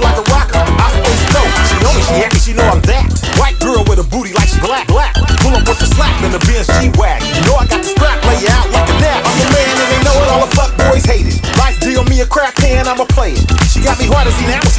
like a rocker. I stay slow. She know me, she happy, she know I'm that. White girl with a booty like she black. Pull up with the slap in the Benz G-Wagon. You know I got the strap, lay you out like a nap. I'm the man and they know it, all the fuck boys hate it. Life deal me a crack can, I'ma play it. She got me hard as he now.